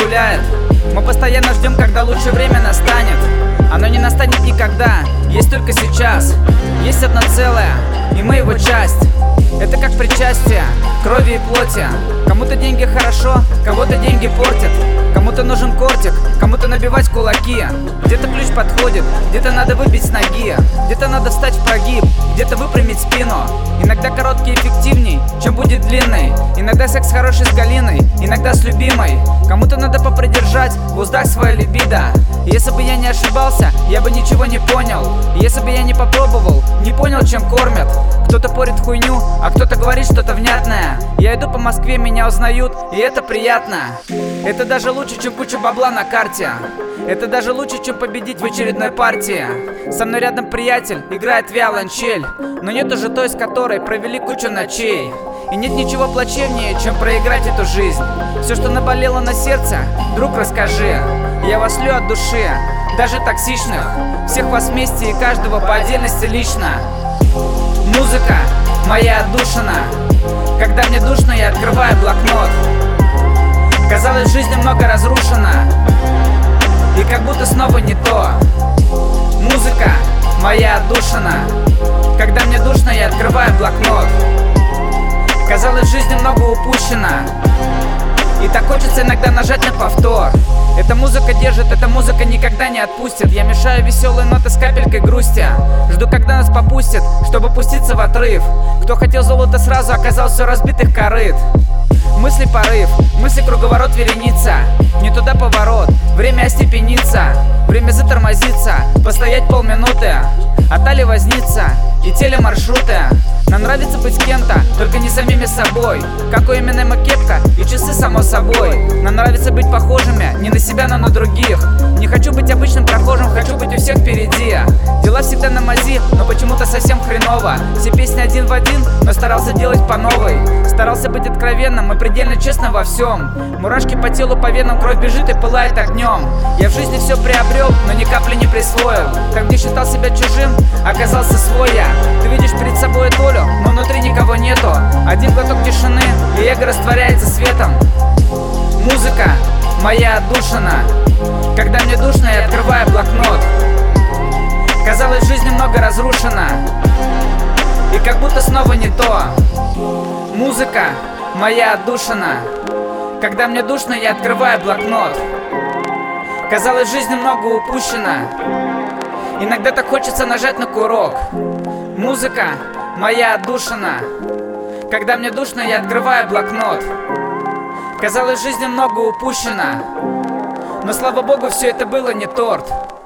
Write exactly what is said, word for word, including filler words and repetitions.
гуляет. Мы постоянно ждем, когда лучшее время настанет. Оно не настанет никогда, есть только сейчас. Есть одно целое, и мы его часть. Это как причастие, крови и плоти. Кому-то деньги хорошо, кого-то деньги портят. Кому-то нужен кортик, кому-то набивать кулаки. Где-то ключ подходит, где-то надо выбить с ноги. Где-то надо встать в прогиб, где-то выпрямить спину. Иногда короткий эффективней, чем будет длинный. Иногда секс хороший с Галиной, иногда с любимой. Кому-то надо попридержать в уздах свое либидо. Если бы я не ошибался, я бы ничего не понял. Если бы я не попробовал, не понял, чем кормят. Кто-то порит хуйню, а кто-то говорит что-то внятное. Я иду по Москве, меня узнают, и это приятно. Это даже лучше, чем куча бабла на карте. Это даже лучше, чем победить в очередной партии. Со мной рядом приятель, играет виолончель. Но нет уже той, с которой провели кучу ночей. И нет ничего плачевнее, чем проиграть эту жизнь. Все, что наболело на сердце, друг, расскажи. Я вас лю от души, даже токсичных. Всех вас вместе и каждого по отдельности лично. Музыка моя отдушина. Когда мне душно, я открываю блокнот. Казалось, в жизни много разрушено, и как будто снова не то. Музыка моя отдушина. Когда мне душно, я открываю блокнот. Казалось, в жизни много упущено, и так хочется иногда нажать на повтор. Эта музыка держит, эта музыка никогда не отпустит. Я мешаю веселые ноты с капелькой грусти. Жду, когда нас попустят, чтобы пуститься в отрыв. Кто хотел золото сразу, оказался у разбитых корыт. Мысли порыв, мысли круговорот вереница. Не туда поворот, время остепениться. Время затормозиться, постоять полминуты. А талия вознится, и телемаршруты. Нам нравится быть кем-то, только не самими собой. Как у Эминема кепка и часы само собой. Нам нравится быть похожими, не на себя, но на других. Не хочу быть обычным прохожим, хочу быть у всех впереди. Дела всегда на мази, но почему-то совсем хреново. Все песни один в один, но старался делать по новой. Старался быть откровенным и предельно честным во всем. Мурашки по телу, по венам, кровь бежит и пылает огнем. Я в жизни все приобрел, но ни капли не присвоил. Там, где считал себя чужим, оказался свой я. Ты видишь перед собой долю, но внутри никого нету. Один глоток тишины, и эго растворяется светом. Музыка моя отдушина. Когда мне душно, я открываю блокнот. Казалось, в жизни много разрушено, и как будто снова не то. Музыка моя отдушина. Когда мне душно, я открываю блокнот. Казалось, в жизни много упущено, иногда так хочется нажать на курок. Музыка моя отдушина. Когда мне душно, я открываю блокнот. Казалось, в жизни много упущено, но слава богу, все это было не торт.